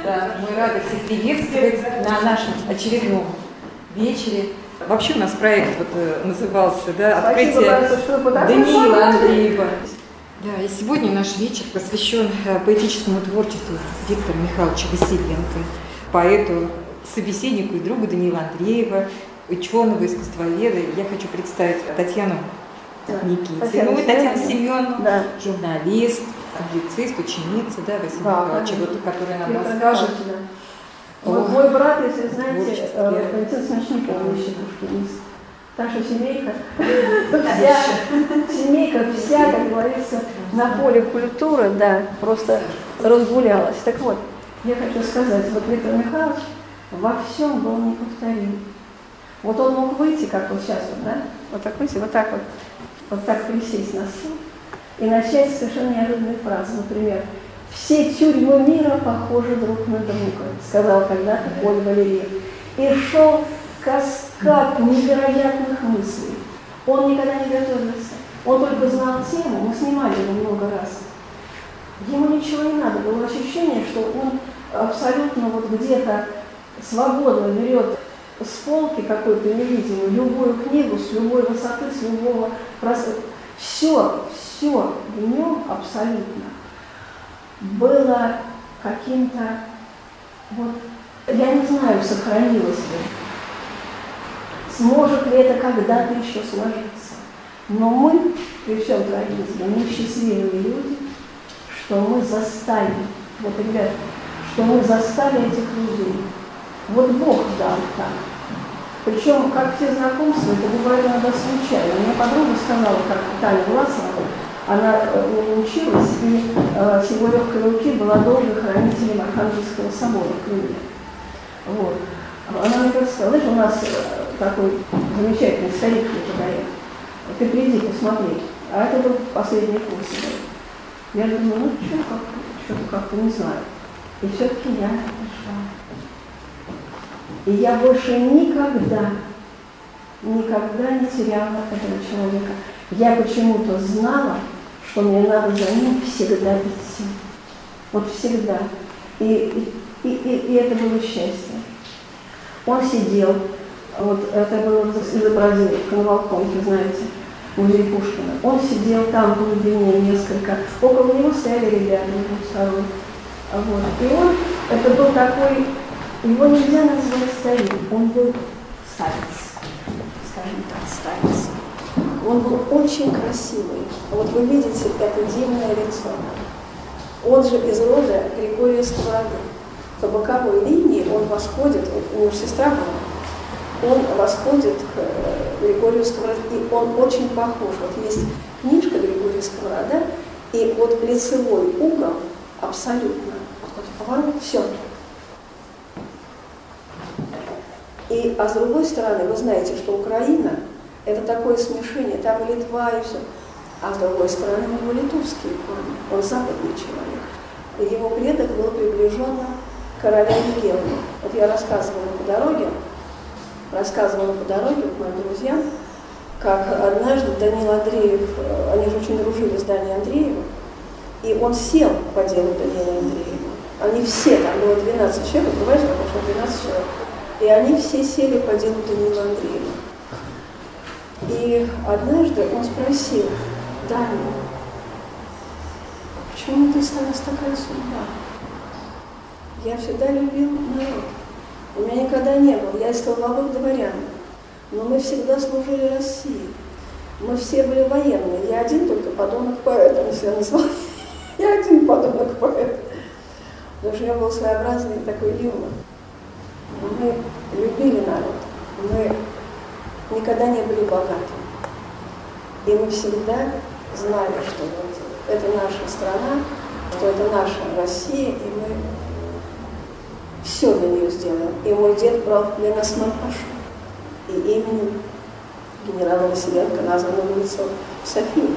Да, мы рады всех приветствовать на нашем очередном вечере. Вообще у нас проект назывался, да, «Открытие Даниила Андреева». Да, и сегодня наш вечер посвящен поэтическому творчеству Виктора Михайловича Василенко, поэту, собеседнику и другу Даниила Андреева, ученого, искусствоведа. Я хочу представить Татьяну Никитину, Татьяну Семеновну, да. Журналист, публицист, ученица, да, Василия Михайловича, которая нам расскажет. Мой брат, если знаете, Валентин Смешников, пушкинист. Так что семейка вся, как говорится, на поле культуры, да, просто разгулялась. Так вот, я хочу сказать, вот Виктор Михайлович во всем был неповторим. Вот он мог выйти, как вот сейчас, да, вот так выйти, вот так присесть на стул и начать совершенно неожиданные фразы. Например, «Все тюрьмы мира похожи друг на друга», сказал когда-то Поль Валерьев. И шел каскад невероятных мыслей. Он никогда не готовился. Он только знал тему, мы снимали его много раз. Ему ничего не надо. Было ощущение, что он абсолютно вот где-то свободно берет с полки какой-то невидимой любую книгу с любой высоты, с любого пространства. Все в нем абсолютно было каким-то, вот, я не знаю, сохранилось ли, сможет ли это когда-то еще сложиться. Но мы, при всем трагизме, мы счастливые люди, что мы застали, вот, ребят, что мы застали этих людей. Вот Бог дал так. Причем, как все знакомства, это бывает иногда случайно. Мне подруга сказала, как Таня Власова, она училась, и с его легкой руки была долго хранителем Архангельского собора в Крыме. Вот. Она мне сказала, знаешь, у нас такой замечательный старик неподалеку, ты приди посмотри. А это был последний курс. Я думаю, ну что-то как-то не знаю. И все-таки я пришла. И я больше никогда не теряла этого человека. Я почему-то знала, что мне надо за ним всегда идти. Вот всегда. И это было счастье. Он сидел, вот это было изображение в Коновалкомке, знаете, музей Пушкина. Он сидел там в глубине несколько, около него стояли ребята на двух сторон. Вот. И он, это был такой, его нельзя назвать старик, он был старец, скажем так, старец. Он был очень красивый. Вот вы видите это дивное лицо. Он же из рода Григория Сковороды. По боковой линии он восходит, у него сестра была, он восходит к Григорию Сковороде, и он очень похож. Вот есть книжка Григория Сковорода, и вот лицевой угол абсолютно, вот поворот, все. А с другой стороны, вы знаете, что Украина – это такое смешение, там и Литва, и все. А с другой стороны, у него литовские корни, он западный человек. И его предок был приближен к короля Вильгельма. Вот я рассказывала по дороге к моим друзьям, как однажды Даниил Андреев, они же очень дружили с Данией Андреевым, и он сел по делу Даниила Андреева. Они все, там было 12 человек, бывает, что пошло 12 человек. И они все сели по делу Даниила Андреева. И однажды он спросил: Даня, почему ты стала такая судьба? Я всегда любил народ. У меня никогда не было. Я из столбовых дворян. Но мы всегда служили России. Мы все были военные. Я один только подонок поэт, он себя назвал. Я один подонок поэт. Потому что у меня был своеобразный такой юмор. Мы любили народ. Мы никогда не были богаты. И мы всегда знали, что это наша страна, что это наша Россия, и мы все для нее сделаем. И мой дед брал в плен Осман-Пашу. И именем генерала Василенко названа улица в Софии.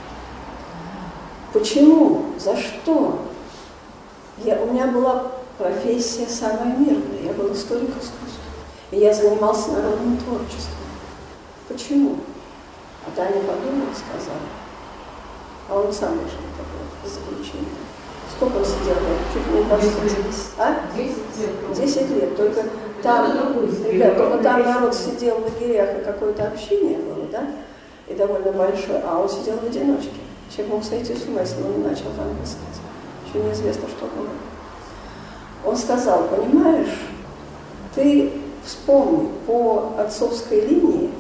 Почему? За что? У меня была профессия самая мирная. Я был историк искусства. И я занимался народным творчеством. Почему? А Таня подумала, сказала. А он сам вышел такое заключение. Сколько он сидел? Чуть не 20 лет. 10 лет. 10 лет. Только там, ребят, только там народ сидел в лагерях, и какое-то общение было, да? И довольно большое. А он сидел в одиночке. Человек мог сойти с ума, если он не начал там писать. Еще неизвестно, что было. Он сказал: понимаешь, ты вспомни, по отцовской линии,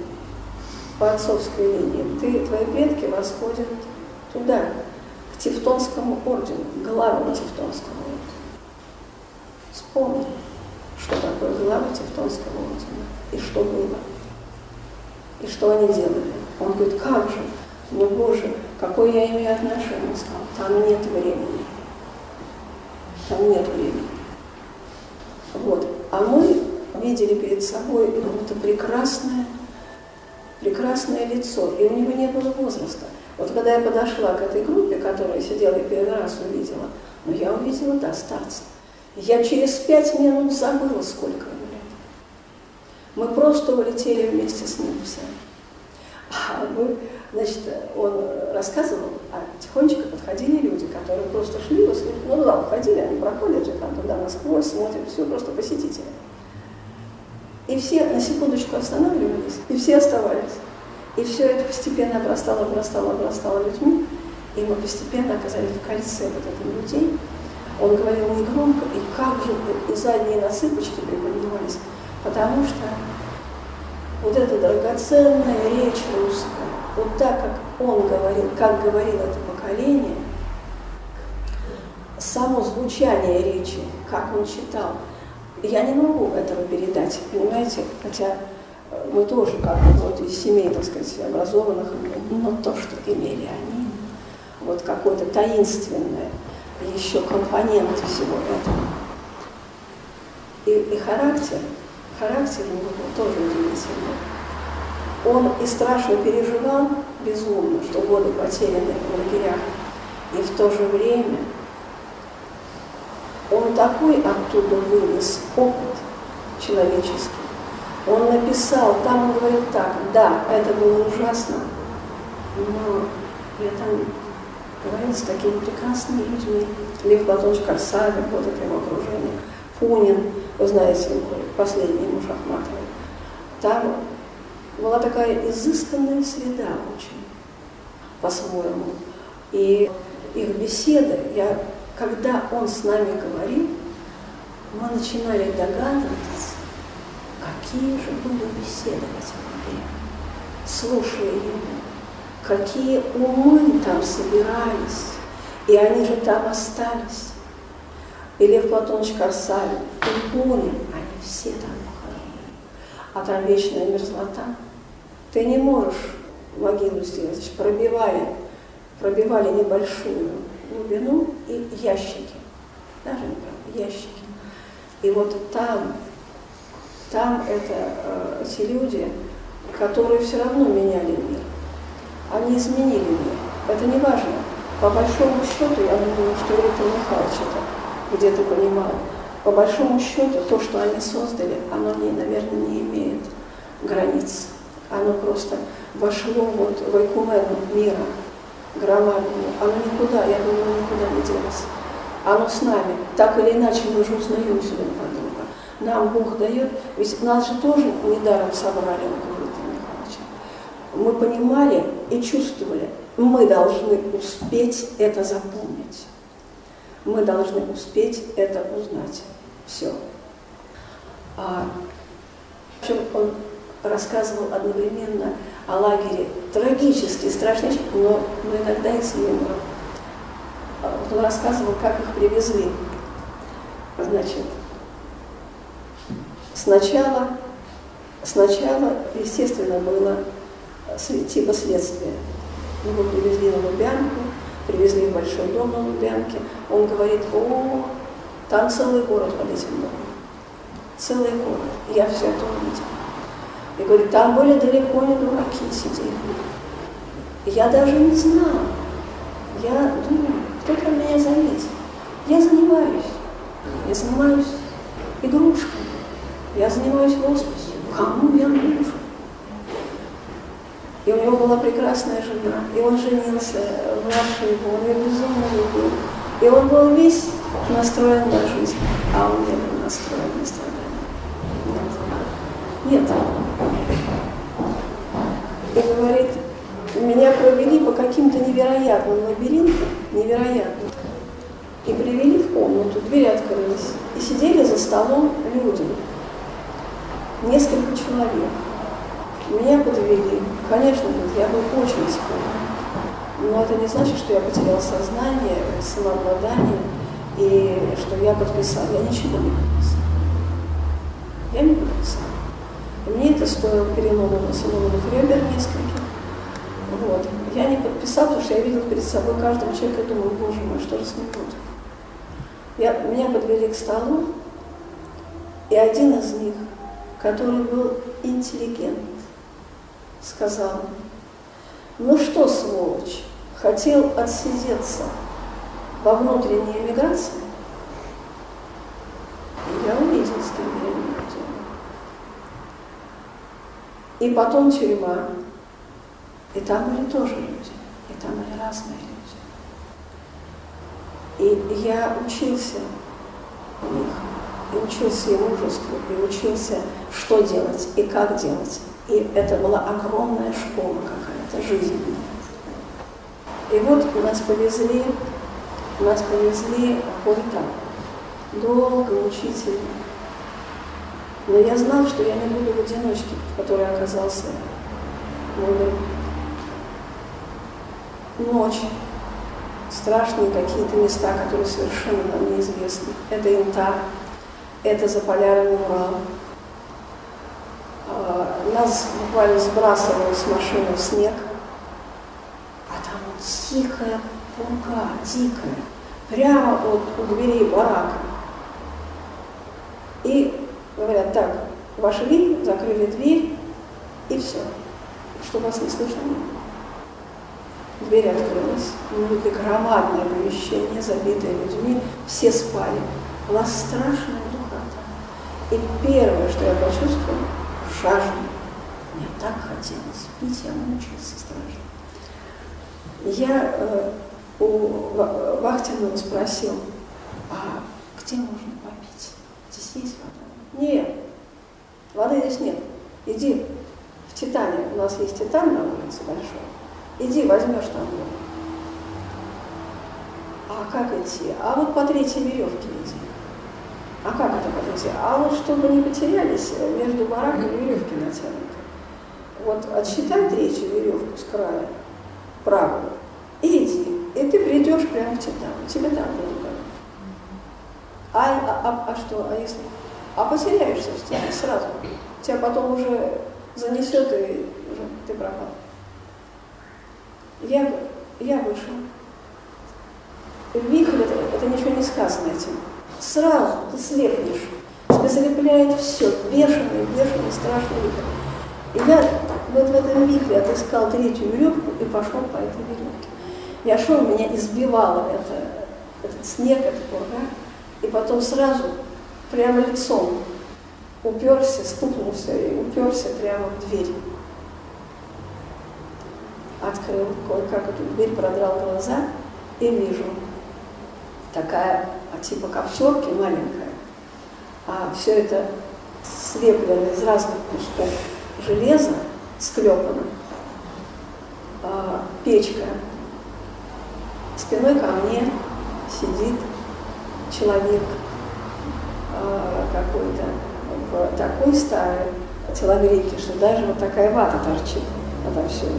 твои предки восходят туда, к Тевтонскому ордену, главам Тевтонского ордена. Вспомни, что такое главы Тевтонского ордена, и что было, и что они делали. Он говорит: как же, ну Боже, какое я имею отношение? Он сказал: там нет времени. Там нет времени. Вот. А мы видели перед собой это прекрасное лицо, и у него не было возраста. Вот когда я подошла к этой группе, которая сидела и первый раз увидела, но я увидела, да, старца. Я через 5 минут забыла, сколько ему лет. Мы просто улетели вместе с ним все. А мы, значит, он рассказывал, а тихонечко подходили люди, которые просто шли, ну туда уходили, они проходят же там туда насквозь, смотрят, все, просто посетители. И все на секундочку останавливались, и все оставались. И все это постепенно обрастало людьми, и мы постепенно оказались в кольце вот этих людей. Он говорил негромко, и как же, и задние на цыпочки приподнимались, потому что вот эта драгоценная речь русская, вот так, как он говорил, как говорило это поколение, само звучание речи, как он читал, я не могу этого передать, понимаете, хотя мы тоже как-то вот из семей, так сказать, образованных, но то, что имели они, вот какое-то таинственное еще компонент всего этого. И характер у него был тоже удивительный. Он и страшно переживал, безумно, что годы потеряны в лагерях, и в то же время он такой оттуда вынес опыт человеческий. Он написал, там он говорил так: да, это было ужасно, но я там говорил с такими прекрасными людьми. Лев Платонович Корсавин, вот это его окружение, Пунин, вы знаете, последний муж Ахматовой. Там была такая изысканная среда очень, по-своему. И их беседы, когда он с нами говорил, мы начинали догадываться, какие же были беседы в этих лагерях, слушая его, какие умы там собирались, и они же там остались. И Лев Платонович Корсавин, и Пунин, они все там похоронены. А там вечная мерзлота. Ты не можешь могилу сделать. Значит, пробивали небольшую глубину и ящики. Даже не правда, ящики. И вот там это те люди, которые все равно меняли мир. Они изменили мир. Это не важно. По большому счету, я думаю, что Виктор Михайлович это где-то понимал. По большому счету, то, что они создали, оно, наверное, не имеет границ. Оно просто вошло вот в экумену мира громадного. Оно никуда, я думаю, никуда не делось. Оно с нами. Так или иначе мы же узнаем себя друг друга. Нам Бог дает, ведь нас же тоже недаром собрали около Виктора Михайловича. Мы понимали и чувствовали, мы должны успеть это запомнить. Мы должны успеть это узнать. Все. Причем он рассказывал одновременно о лагере трагически, страшнейший, но иногда и с юмором. Вот он рассказывал, как их привезли. Значит, сначала, естественно, было типа следствия. Его привезли на Лубянку, привезли в большой дом на Лубянке. Он говорит: о, там целый город под этим домом. Целый город. Я все это увидел. И говорит, там были далеко не дураки сидели. Я даже не знала. Я думаю, кто-то меня заметил. Я занимаюсь игрушками. Я занимаюсь росписью. Кому я нужен? И у него была прекрасная жена. И он женился, младший его, он ее безумно любил. И он был весь настроен на жизнь, а он не был настроен на страдания. Нет. Нет. И говорит, меня провели по каким-то невероятным лабиринтам, невероятным, и привели в комнату, двери открылись, и сидели за столом люди, несколько человек. Меня подвели. Конечно, я был очень испуган. Но это не значит, что я потерял сознание, самообладание, и что я подписал. Я ничего не подписал. Я не подписал. И мне это стоило перелома сломанных ребер нескольких. Вот. Я не подписал, потому что я видел перед собой каждого человека и думал, боже мой, что же с ним будет? Меня подвели к столу, и один из них, который был интеллигент, сказал, ну что, сволочь, хотел отсидеться во внутренней эмиграции? И я увидел, с кем я имею дело. И потом тюрьма. И там были тоже люди. И там были разные люди. И я учился у них. И учился и мужеству, и учился, что делать и как делать. И это была огромная школа какая-то, жизненная. И вот нас повезли по этапу. Долго, мучительно. Но я знал, что я не буду в одиночке, в которой оказался мой друг. Ночь. Страшные какие-то места, которые совершенно нам неизвестны. Это Янтарь, это Заполярный Урал. Нас буквально сбрасывало с машины в снег. А там дикая пурга, дикая. Прямо вот у дверей барака. И говорят, так, вошли, закрыли дверь, и все. Чтобы вас не слышно было. Дверь открылась, мы видели громадное помещение, забитое людьми, все спали. Была страшная духота. И первое, что я почувствовала, жажда. Мне так хотелось пить, я мучился страшно. Я у вахтенного спросил, а где можно попить? Здесь есть вода? Нет, воды здесь нет. Иди в Титане, у нас есть Титан на улице большой. Иди, возьмешь там воду. А как идти? А вот по третьей веревке иди. А как это по третьей? А вот чтобы не потерялись, между бараками веревки натянуты. Вот отсчитай третью веревку с края, правую, и иди. И ты придешь прямо в Титан. Тебе там будет говорить. А что? А если? А потеряешься в стене сразу. Тебя потом уже занесет, и уже ты пропал. Я вышел. Вихрь, это ничего не сказано этим. Сразу ты слепнешь. Тебя залепляет все. Бешеный, страшный вихрь. И я вот в этом вихре отыскал третью веревку и пошел по этой веревке. Я шел, меня избивало этот снег, эта пурга. И потом сразу прямо лицом уперся, стукнулся и уперся прямо в дверь. Открыл кое-как эту дверь, продрал глаза и вижу. Такая, типа коптерки маленькая, а все это слеплено из разных кусков железа, склепано. Печка. Спиной ко мне сидит человек какой-то в такой старой телогрейке, что даже вот такая вата торчит отовсюду.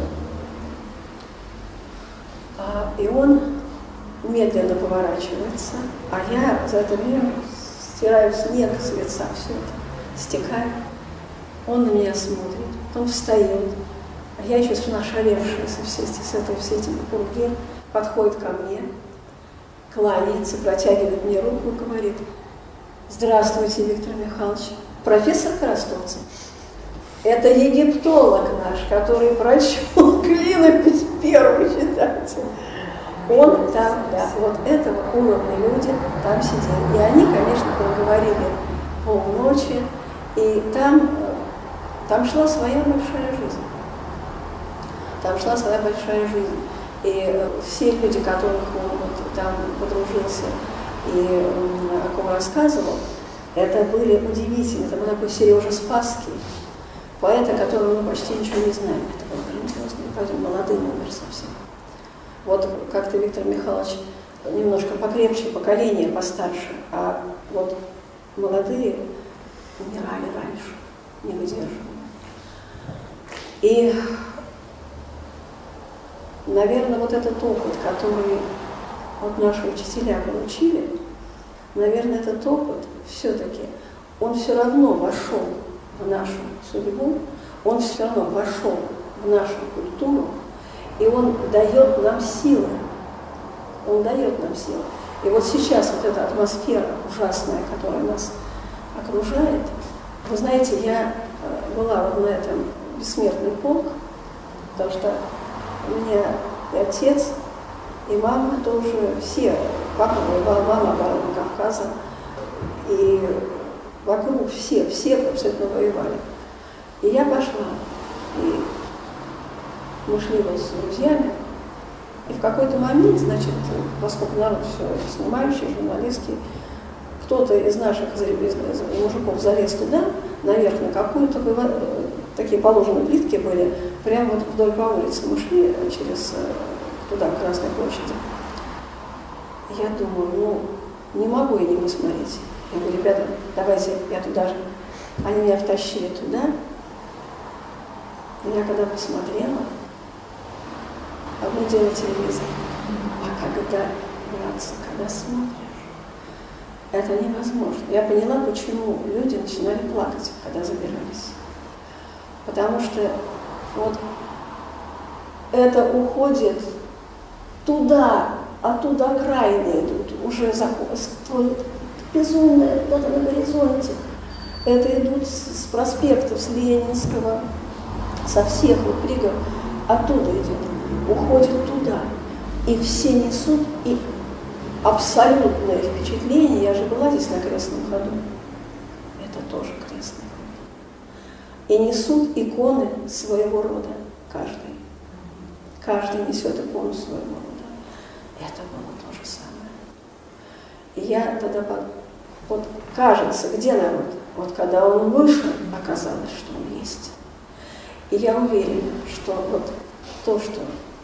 И он медленно поворачивается, а я за это время стираю снег с лица, все это стекает. Он на меня смотрит, он встает, а я еще нашалевшая с этим пурги, подходит ко мне, кланяется, протягивает мне руку и говорит: «Здравствуйте, Виктор Михайлович, профессор Коростовцев. Это египтолог наш, который прочел клинопись первый, считайте». Он там, да, вот этого уровня люди там сидели. И они, конечно, проговорили полночи, и там шла своя большая жизнь. Там шла своя большая жизнь. И все люди, которых он вот там подружился и о ком рассказывал, это были удивительные. Это был такой Сережа Спасский, поэт, о котором мы почти ничего не знаем. Это был грандиозный, правда, молодым умер совсем. Вот как-то Виктор Михайлович немножко покрепче, поколение постарше, а вот молодые умирали раньше, не выдерживали. И, наверное, вот этот опыт, который вот наши учителя получили, наверное, этот опыт все-таки, он все равно вошел в нашу судьбу, он все равно вошел в нашу культуру, и он дает нам силы. Он дает нам силы. И вот сейчас вот эта атмосфера ужасная, которая нас окружает, вы знаете, я была вот на этом бессмертный полк, потому что у меня и отец, и мама тоже, все, папа воевал, мама оборона Кавказа, и вокруг все абсолютно воевали. И я пошла, и мы шли вот с друзьями, и в какой-то момент, значит, поскольку народ все снимающий, журналистский, кто-то из наших мужиков залез туда, наверх, на какую-то, такие положенные плитки были, прямо вот вдоль по улице мы шли через туда, к Красной площади. Я думаю, ну, не могу я не посмотреть. Я говорю, ребята, давайте я туда же. Они меня втащили туда. И я когда посмотрела, одно дело телевизор, а когда, братцы, когда смотришь, это невозможно. Я поняла, почему люди начинали плакать, когда забирались. Потому что вот это уходит туда, оттуда окраины идут, уже безумное куда-то на горизонте. Это идут с проспектов, с Ленинского, со всех вот пригородов, оттуда идет, уходит туда. И все несут, и абсолютное впечатление, я же была здесь на крестном ходу, это тоже крестный ход. И несут иконы своего рода, каждый. Каждый несет икону своего рода. Это было то же самое. И я тогда, вот кажется, где народ? Вот когда он вышел, оказалось, что он есть. И я уверена, что вот то, что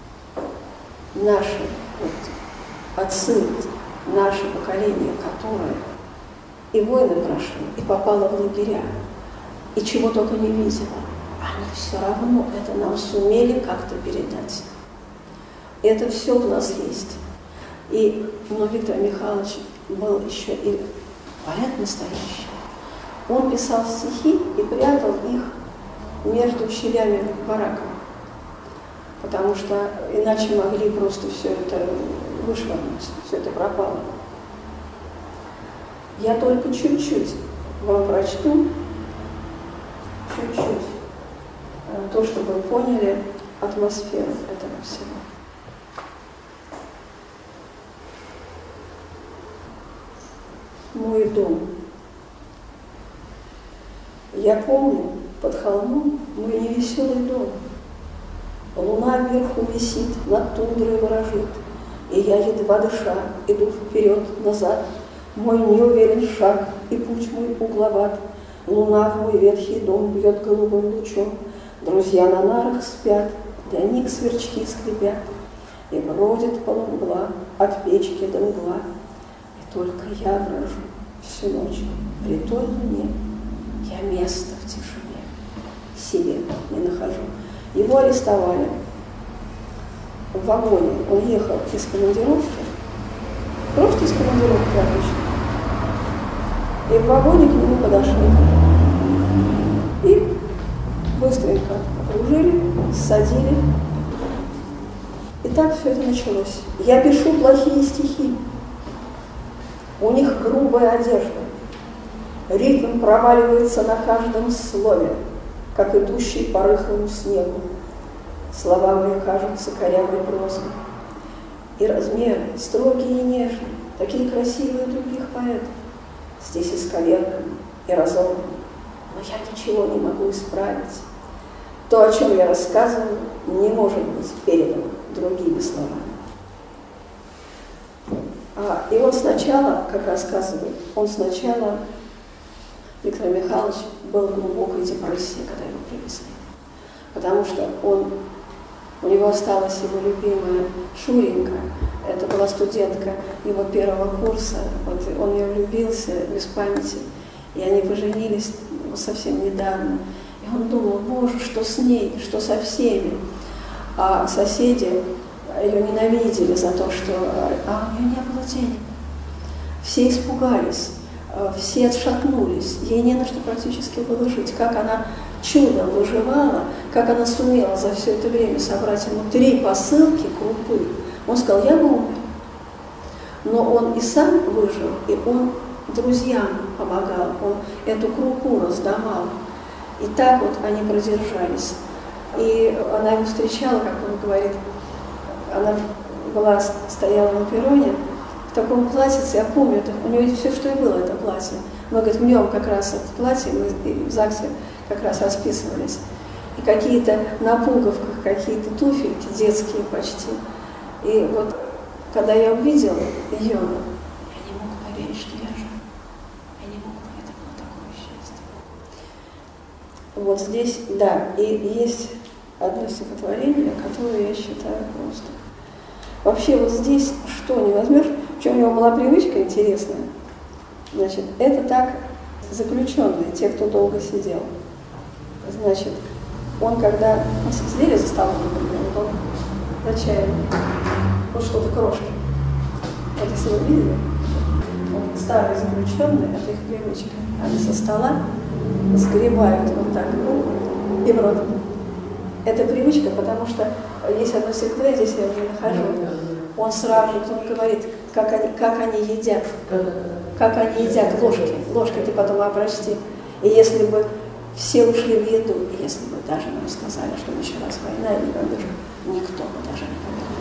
наши вот отцы, наше поколение, которое и войны прошли, и попало в лагеря, и чего только не видело, они все равно это нам сумели как-то передать. Это все у нас есть. И Виктор Михайлович был еще и поэт настоящий. Он писал стихи и прятал их между щелями барака, потому что иначе могли просто все это вышвырнуть, все это пропало. Я только чуть-чуть вам прочту, чуть-чуть, то, чтобы вы поняли атмосферу этого всего. Мой дом. Я помню, под холмом мой невеселый дом. Луна вверху висит, над тундрой ворожит, и я, едва дыша, иду вперед-назад. Мой неуверен шаг, и путь мой угловат. Луна в мой ветхий дом бьет голубым лучом. Друзья на нарах спят, для них сверчки скрипят. И бродит полумгла от печки до угла. И только я брожу всю ночь при той луне. Я места в тишине себе не нахожу. Его арестовали в вагоне. Он ехал из командировки, просто из командировки обычно. И в вагоне к нему подошли. И быстренько окружили, ссадили. И так все это началось. Я пишу плохие стихи. У них грубая одежда. Ритм проваливается на каждом слове, как идущий по рыхлому снегу. Слова мои кажутся корявой прозой. И размеры строгие и нежные, такие красивые у других поэтов. Здесь исковерканы и разорваны, но я ничего не могу исправить. То, о чем я рассказываю, не может быть передано другими словами. И он сначала, как рассказывает, Виктор Михайлович был в глубокой депрессии, когда его привезли. Потому что у него осталась его любимая Шуренька, это была студентка его первого курса, вот, он в нее влюбился без памяти, и они поженились совсем недавно. И он думал, боже, что с ней, что со всеми. А соседи ее ненавидели за то, что у нее не было денег. Все испугались, все отшатнулись, ей не на что практически было жить. Как она чудом выживала, как она сумела за все это время собрать ему 3 посылки крупы. Он сказал, я бы умер. Но он и сам выжил, и он друзьям помогал, он эту крупу раздавал. И так вот они продержались. И она его встречала, как он говорит, она стояла на перроне в таком платьице, я помню, у нее все, что и было, это платье. Но, говорит, в нем как раз это платье, мы в ЗАГСе как раз расписывались. И какие-то на пуговках, какие-то туфельки детские почти. И вот, когда я увидела ее, я не мог поверить, что я жива. Я не мог, это было такое счастье. Вот здесь, да, и есть одно стихотворение, которое я считаю просто. Вообще вот здесь что не возьмешь, в чем у него была привычка интересная, значит, это так заключенные, те, кто долго сидел. Значит, он когда сидели за столом, например, он за чаем, вот что-то крошки. Вот если вы видели, вот старые заключенные, это их привычка. Они со стола сгребают вот так и в рот. Это привычка, потому что есть одно стихотворение, здесь я уже нахожу. Он сравнивает, он говорит, как они едят ложки. Ложки ты потом опрости. И если бы все ушли в еду, и если бы даже нам сказали, что началась война или бомбежка, никто бы даже не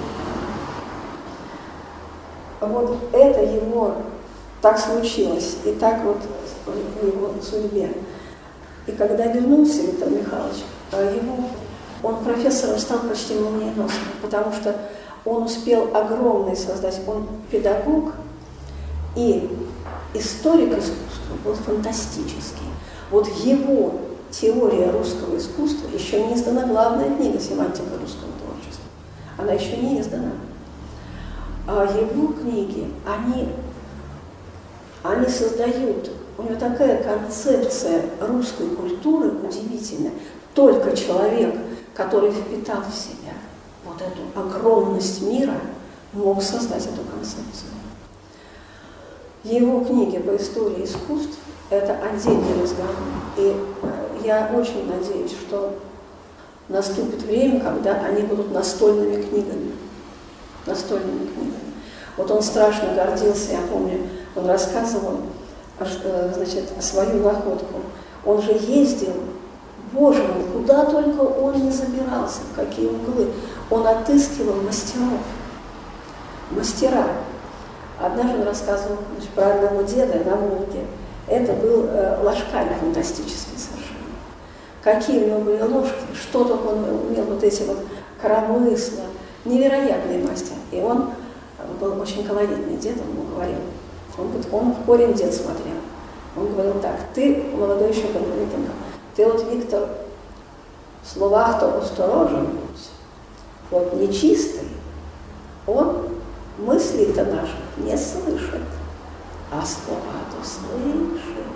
поверил. Вот это его так случилось, и так вот в его судьбе. И когда вернулся Виктор Михайлович, он профессором стал почти молниеносно, потому что он успел огромный создать, он педагог и историк искусства, был фантастический. Вот его теория русского искусства, еще не издана главная книга «Семантика русского творчества», она еще не издана. А его книги, они создают, у него такая концепция русской культуры удивительная, только человек, который впитал в себя вот эту огромность мира, мог создать эту концепцию. Его книги по истории искусств – это отдельный разговор. И я очень надеюсь, что наступит время, когда они будут настольными книгами. Настольными книгами. Вот он страшно гордился, я помню, он рассказывал, значит, свою находку. Он же ездил, боже мой, куда только он не забирался, в какие углы. Он отыскивал мастеров. Мастера. Однажды он рассказывал, значит, про одного деда на Волге. Это был ложкарь фантастический совершенно. Какие у него были ложки, что только он умел, вот эти вот коромысла, невероятный мастер. И он был очень колоритный дед, он ему говорил. Он в корень дед смотрел. Он говорил так, ты, молодой еще конфликтом, ты вот, Виктор, в словах-то осторожен, вот нечистый, он мыслей-то наших не слышит, а слова-то слышит.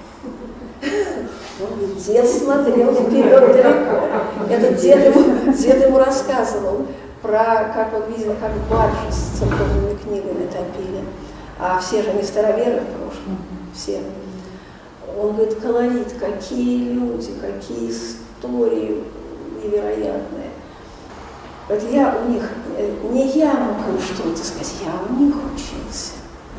Он дед смотрел вперед далеко. Этот дед ему рассказывал про, как он видел, как баржи с церковными книгами топили. А все же они староверы в прошлом, все. Он говорит, колорит, какие люди, какие истории невероятные. Вот я у них, не я мог им что-то сказать, я у них учился.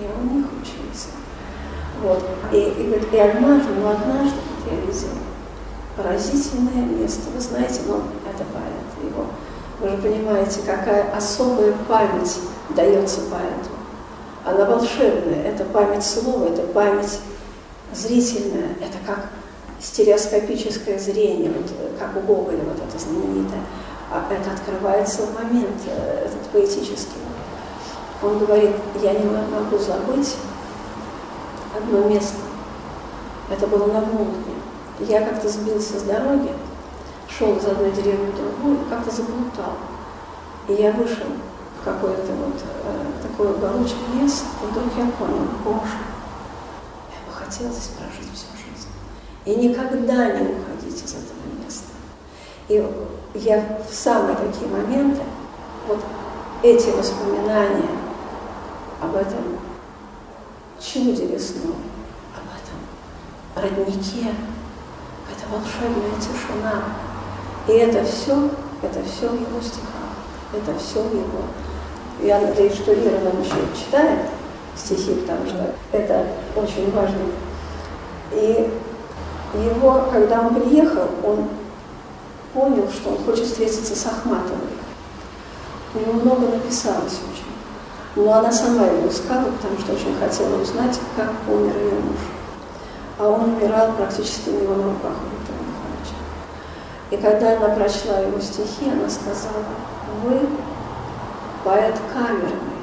Вот. И говорит, и однажды вот я видел поразительное место. Вы знаете, это поэт его. Вы же понимаете, какая особая память дается поэту. Она волшебная, это память слова, это память зрительная, это как стереоскопическое зрение, вот, как у Гоголя, вот это знаменитое. А это открывается в момент, этот поэтический. Он говорит, я не могу забыть одно место. Это было на Волге. Я как-то сбился с дороги, шел из одной деревни в другую, как-то заплутал. И я вышел в какой-то вот такой уголочек леса, и вдруг я понял, боже, я бы хотела здесь прожить всю жизнь. И никогда не уходить из этого места. И я в самые такие моменты, вот эти воспоминания об этом чуде лесном, об этом роднике, это волшебная тишина. И это все в его стихах, это все в его. Я надеюсь, что Ира нам еще читает стихи, потому что это очень важно. И его, когда он приехал, он понял, что он хочет встретиться с Ахматовой. У него много написалось очень. Но она сама его искала, потому что очень хотела узнать, как умер ее муж. А он умирал практически у него на руках у Виктора Михайловича. И когда она прочла его стихи, она сказала, вы поэт камерный,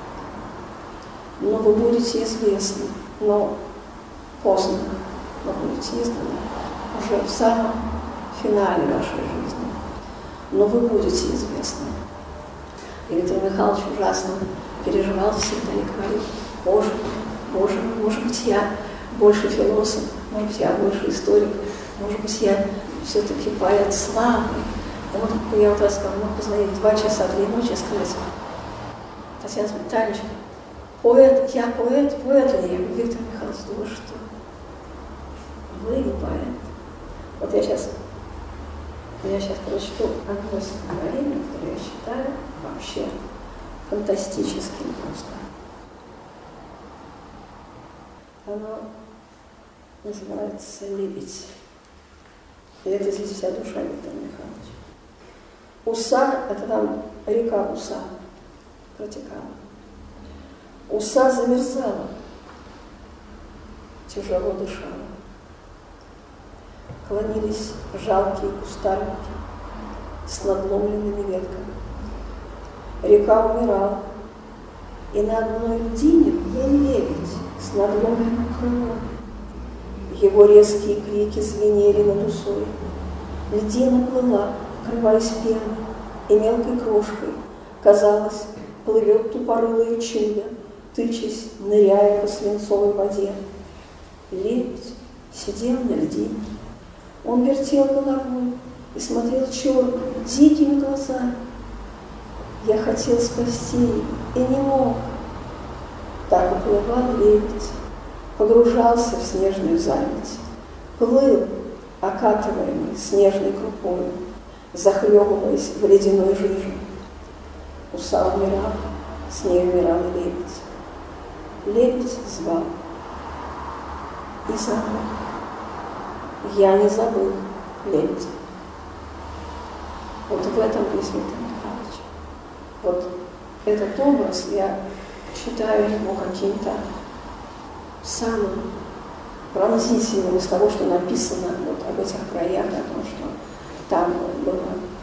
но вы будете известны, но поздно, вы будете изданы уже в самом финале вашей жизни, но вы будете известны. И Виктор Михайлович ужасно переживал всегда и говорил, боже, может быть, я больше философ, может быть, я больше историк, может быть, я все-таки поэт славы. И вот я вот раз мог позвонить 2 часа 3 ночи и сказать, Татьяна Витальевич, поэт, я поэт ли? Я говорю, Виктор Михайлович, да вы что? Вы не поэт. Вот я сейчас прочту одно стихотворение, которое я считаю вообще фантастическим просто. Оно называется «Лебедь». И это здесь вся душа Виктора Михайловича. Уса, это там река Уса протекала. Уса замерзала, тяжело дышала. Клонились жалкие кустарники с надломленными ветками. Река умирала, и на одной льдине был лебедь с надломленным крылом. Его резкие крики звенели над Усой. Льдина плыла, крываясь пеной и мелкой крошкой. Казалось, плывет тупорылое чудо, тычась, ныряя по свинцовой воде. Лебедь сидел на льдине. Он вертел головой и смотрел черными, дикими глазами. Я хотел спасти его и не мог. Так уплывал лебедь, погружался в снежную заметь, плыл, окатываемый снежной крупой, захлебываясь в ледяной жиже. Уса умирала, с ней умирал и лебедь. Лебедь звал и забыл. Я не забыл лебедя. Вот в этом есть Виктор Михайлович. Вот этот образ, я считаю его каким-то самым пронзительным из того, что написано вот об этих краях, о том, что там было